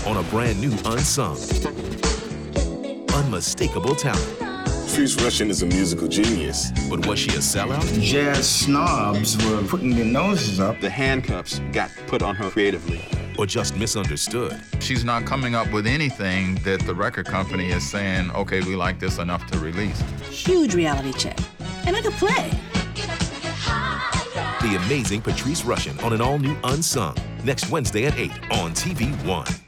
on a brand new Unsung. Unmistakable talent. Patrice Rushen is a musical genius. But was she a sellout? Jazz snobs were putting their noses up. The handcuffs got put on her creatively. Or just misunderstood? She's not coming up with anything that the record company is saying, okay, we like this enough to release. Huge reality check. And I could play. The amazing Patrice Rushen on an all-new Unsung. Next Wednesday at 8 on TV1.